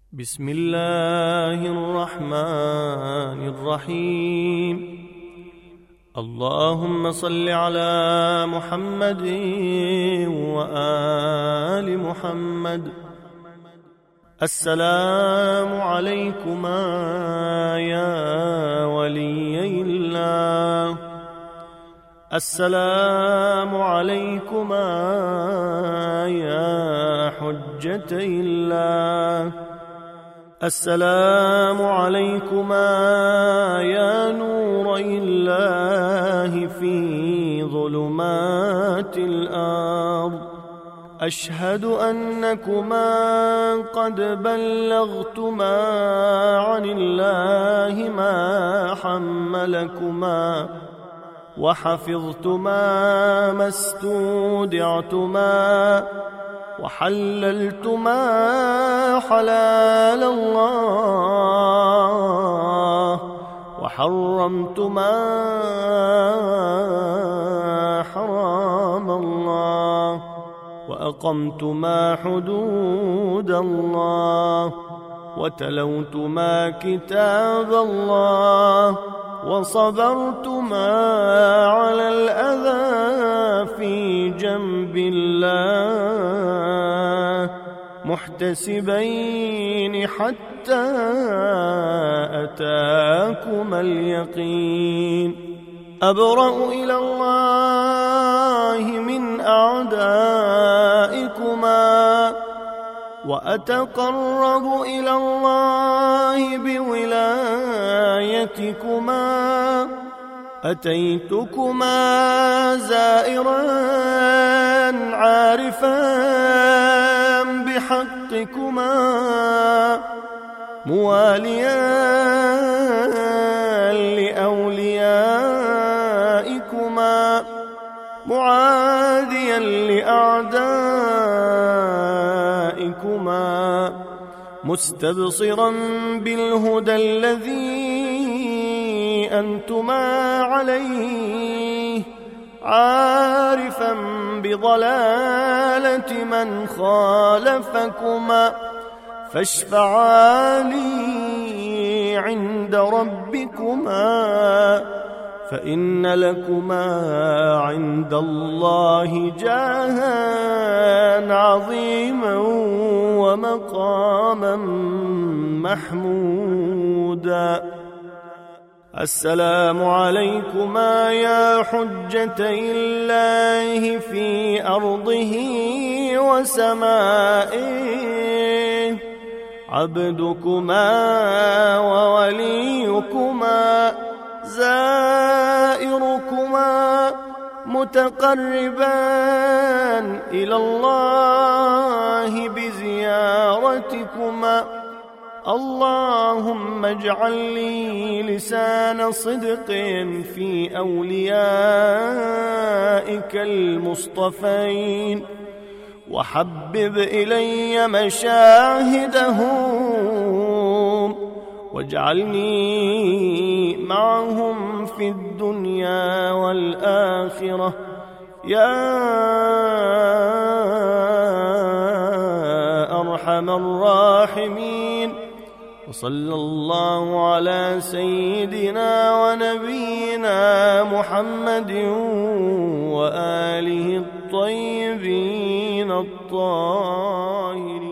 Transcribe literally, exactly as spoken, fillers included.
بسم الله الرحمن الرحيم. اللهم صل على محمد وآل محمد. السلام عليكما يا وليي الله، السلام عليكما يا حجتي الله، السلام عليكما يا نور الله في ظلمات الأرض. أشهد أنكما قد بلغتما عن الله ما حملكما، وحفظتما ما استودعتما، وحللتما حلال الله، وحرمتما حرام الله، وأقمتما حدود الله، وتلوتما كتاب الله، وصبرتما على الأذى في جنب الله، محتسبين حتى أتاكما اليقين. أبرأ إلى الله من أعدائكما، وأتقرب إلى الله بولايتكما. أتيتكما زائرا عارفا بحقكما، مواليا لأوليائكما، معاديا لأعدائكما، مستبصرا بالهدى الذي أنتما عليه، عارفا بضلالة من خالفكما، فاشفعا لي عند ربكما، فإن لكما عند الله جاها عظيما ومقاما محمودا. السلام عليكما يا حجتي الله في أرضه وسمائه، عبدكما ووليكما، زائركما، متقربا إلى الله بزيارتكما. اللهم اجعل لي لسان صدق في أوليائك المصطفين، وحبب إلي مشاهدهم، واجعلني معهم في الدنيا والآخرة يا أرحم الراحمين. وصلى الله على سيدنا ونبينا محمد وآله الطيبين الطاهرين.